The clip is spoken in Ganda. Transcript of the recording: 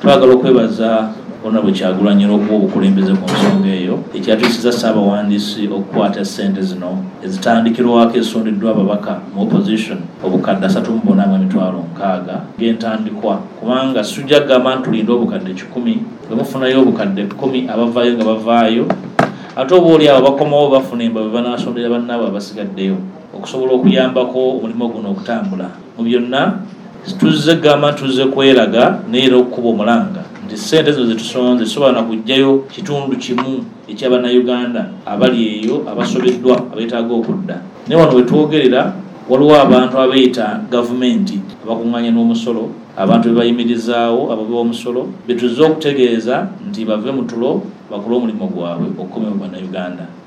twagala okwebaza Honorable Kyagulanyi okuwa obukulembeze ku nsonga eyo ekyatuusiza Ssaabawandiisi okukwata ssente zino ezitandikirwako esondeddwa ababaka mu opposition obukadde 3,460 ng'entandikwa kubanga sujja kugamba nti tulinde obukadde 1,000 bwe mufunayo obukadde 10 abavaayo nga bavaayo ate oba oli abo bakomawo bafuna emba bwe banaasondera bannaabwe abasigaddeyo okusobola okuyambako omulimu guno okutambula mu byonna tuzze gamba tuzze kweraga neera okukuba omulanga nti ssente zo zetusonze zisobola na kujjayo kitundu kimu eky'Abannayuganda abali eyo abasobeddwa abeetaaga okudda naye wano we twogerera waliwo abantu abeeyita gavumenti abakuŋŋaanya n'omusolo abantu be bayimirizaawo ababe b'omusolo be tuzze okutegeeza nti bave mu tulo bakole omulimu gwabwe okukomya mu Bannayuganda.